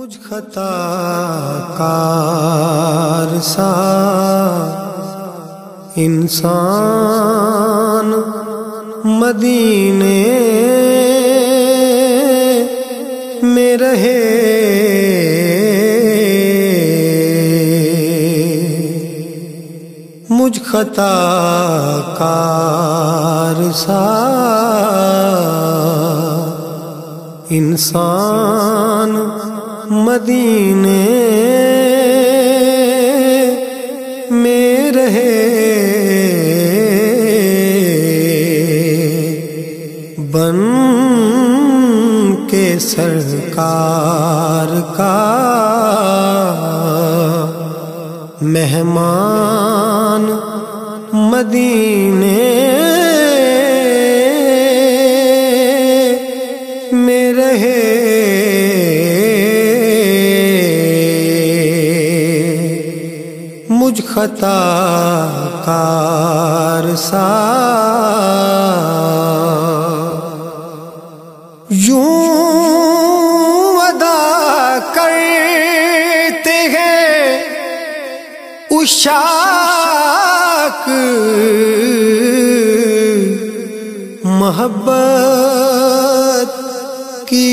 مجھ خطا کار سا انسان مدینے میں رہے، مجھ خطا کار سا انسان مدینے میں رہے، بن کے سرکار کا مہمان مدینے میں رہے، مجھ خطا کار سا یوں ادا کرتے ہیں عشاق محبت کی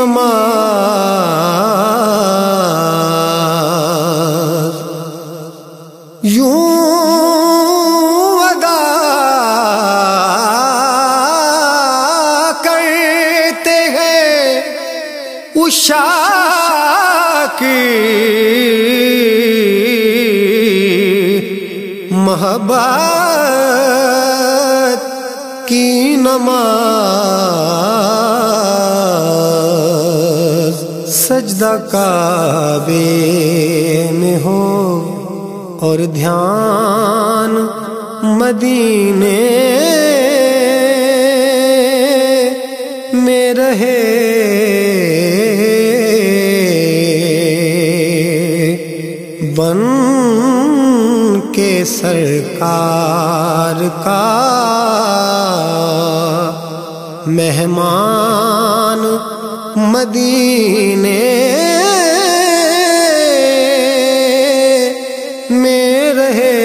نماز، یوں ادا کرتے ہیں عشاق محبت کی نماز، سجدہ کعبے میں ہو اور دھیان مدینے میں رہے، بن کے سرکار کا مہمان مدینے میں رہے،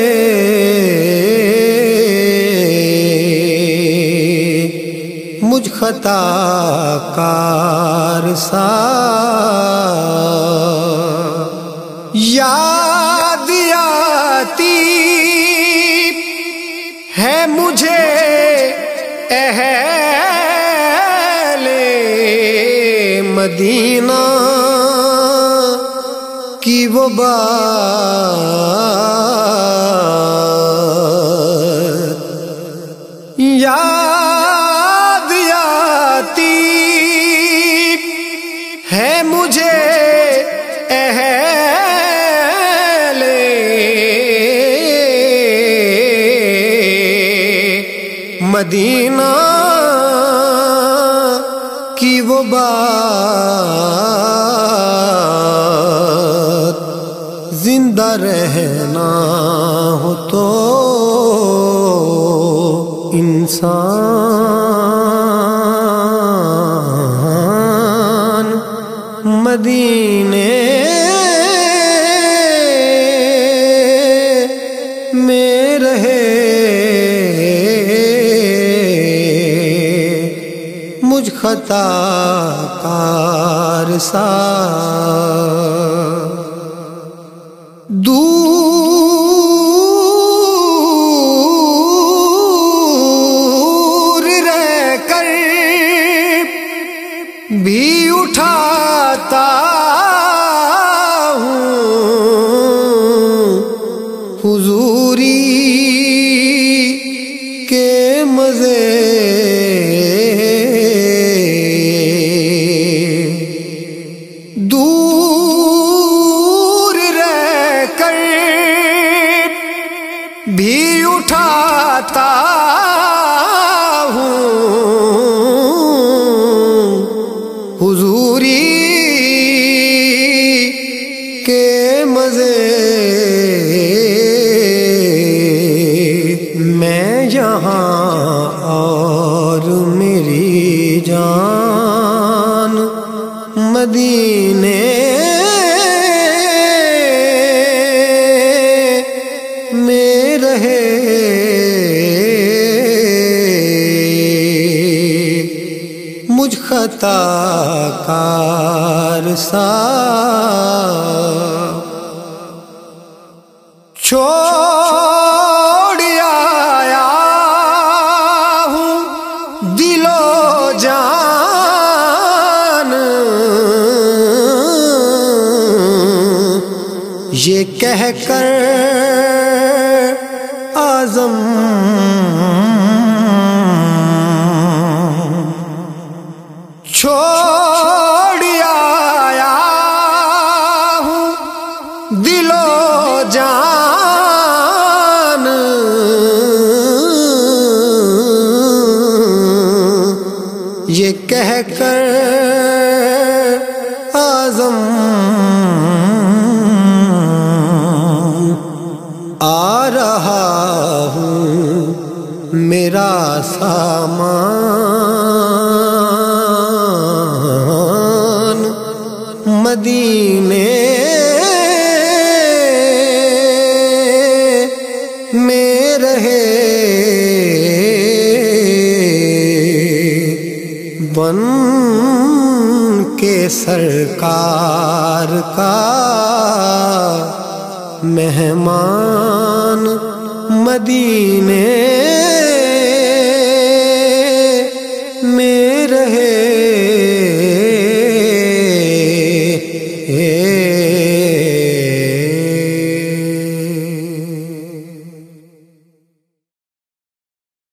مجھ خطا کار سا یاد آتی ہے مجھے اہل مدینہ کی وہ بات، یاد آتی ہے مجھے اہل مدینہ کی وہ بات، زندہ رہنا ہو تو انسان مدینے میں رہے، مجھ خطا کار سا دور رہ کر بھی اٹھاتا ہوں حضوری کے مزے، دور رہ کر بھی اٹھاتا ہوں حضوری کے مزے، میں یہاں اور میری جان مدینے میں رہے مجھ خطا کار سا چھوڑ آیا ہوں دل و جان یہ کہہ کر اعظم چھوڑ آیا ہوں دل و جان یہ کہہ کر اعظم آ رہا ہوں میرا سامان مدینے میں رہے بن کے سرکار کا مہمان مدینے